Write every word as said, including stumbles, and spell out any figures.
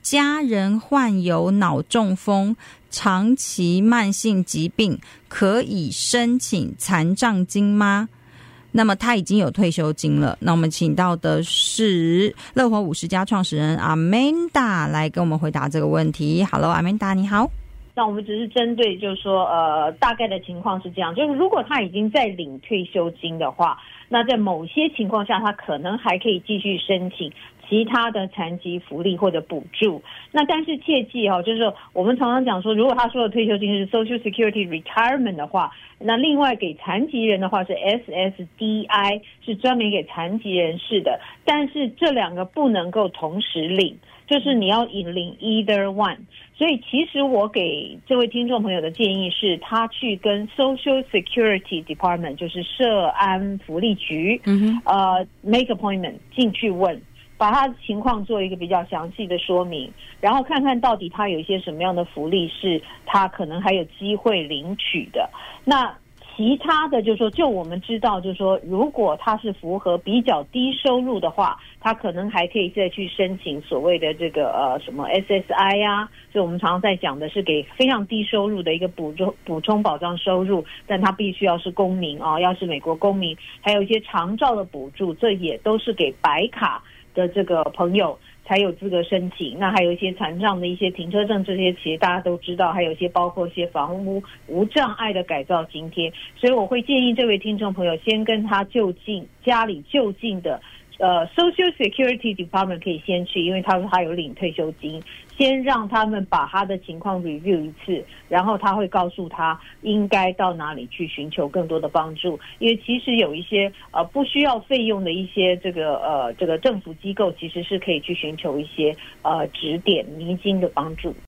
家人患有脑中风、长期慢性疾病，可以申请残障金吗？那么他已经有退休金了。那我们请到的是乐活五十家创始人 Amanda 来跟我们回答这个问题。Hello Amanda， 你好。 那我们只是针对就是说呃大概的情况是这样，就是如果他已经在领退休金的话，那在某些情况下他可能还可以继续申请其他的残疾福利或者补助。那但是切记哦，就是说我们常常讲说，如果他说的退休金是 Social Security Retirement 的话，那另外给残疾人的话是 S S D I， 是专门给残疾人士的，但是这两个不能够同时领，就是你要领 either one。所以其实我给这位听众朋友的建议是，他去跟 Social Security Department， 就是社安福利局，嗯、呃 make appointment 进去问，把他的情况做一个比较详细的说明，然后看看到底他有一些什么样的福利是他可能还有机会领取的。那其他的就是说，就我们知道就是说，如果他是符合比较低收入的话，他可能还可以再去申请所谓的这个呃什么 S S I 啊，所以我们常常在讲的是给非常低收入的一个补充补充保障收入，但他必须要是公民啊，要是美国公民，还有一些长照的补助，这也都是给白卡的这个朋友才有资格申请。那还有一些残障的一些停车证，这些其实大家都知道，还有一些包括一些房屋无障碍的改造津贴。所以我会建议这位听众朋友先跟他就近家里就近的呃 Social Security Department 可以先去，因为他说他有领退休金，先让他们把他的情况 review 一次，然后他会告诉他应该到哪里去寻求更多的帮助。因为其实有一些呃不需要费用的一些这个呃这个政府机构，其实是可以去寻求一些呃指点迷津的帮助。